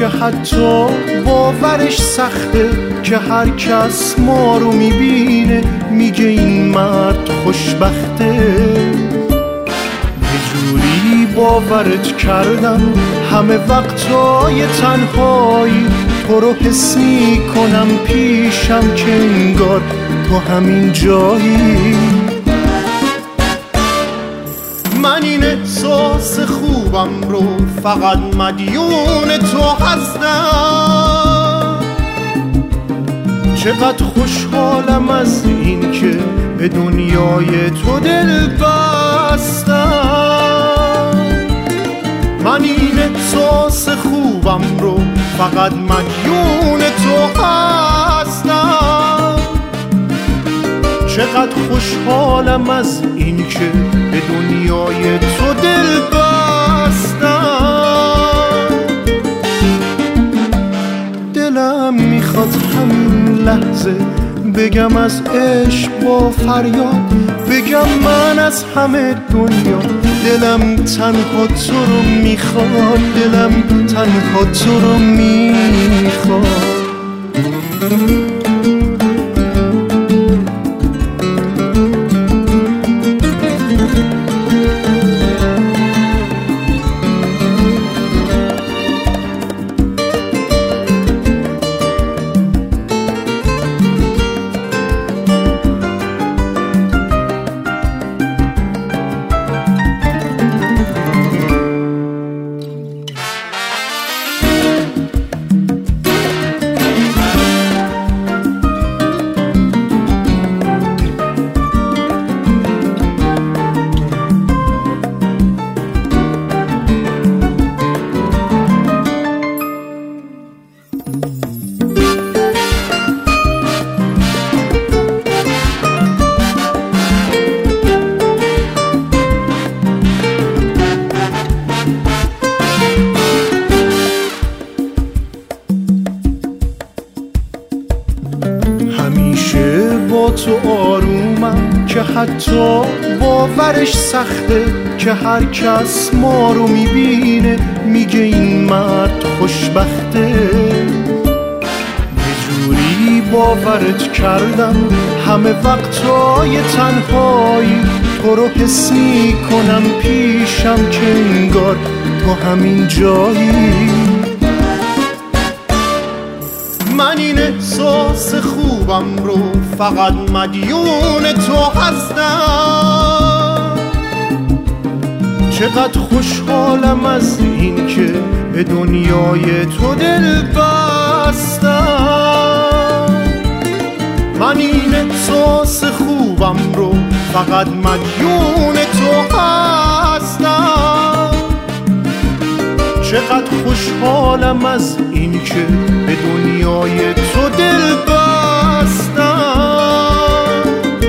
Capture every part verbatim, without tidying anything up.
که حتی باورش سخته که هر کس ما رو میبینه میگه این مرد خوشبخته. یه جوری باورت کردم همه وقتای تنهایی تو رو حس میکنم پیشم که انگار تو همین جایی. من این احساس خوبم رو فقط مدیون تو هستم. چقدر خوشحالم از این که به دنیای تو دل بستم. من این احساس خوبم رو فقط مدیون تو هستم. چقدر خوشحالم از این که به دنیای تو دل بستم. دلم میخواد همین لحظه بگم از عشق با فریاد، بگم من از همه دنیا دلم تنها تو رو میخواد، دلم تنها تو رو میخواد. همیشه با تو آرومم که حتی باورش سخته که هر کس ما رو میبینه میگه این مرد خوشبخته. یه جوری باورت کردم همه وقتای تنهایی تو رو حس میکنم پیشم که انگار تو همین جایی. من این احساس خوبم رو فقط مدیون تو هستم. چقدر خوشحالم از این که به دنیای تو دل بستم. من این احساس خوبم رو فقط مدیون تو هستم. چقدر خوشحالم از این که به دنیای تو دل بستم.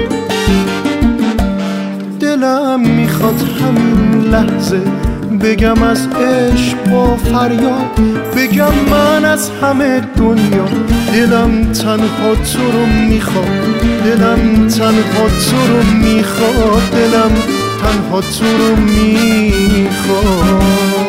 دلم میخواد همین لحظه بگم از عشق با فریاد، بگم من از همه دنیا دلم تنها تو رو میخواد، دلم تنها تو رو میخواد، دلم تنها تو رو میخواد.